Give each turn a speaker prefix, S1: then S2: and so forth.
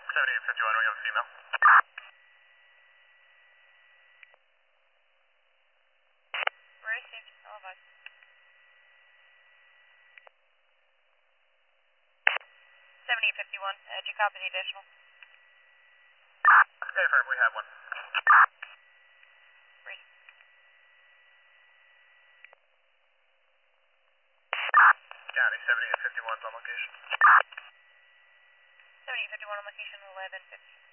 S1: 7851, we have a female.
S2: Received, I'll advise. 7851, did you copy the additional?
S1: Okay, firm, we have one. County 7851's on location.
S2: 7851 on location 1150.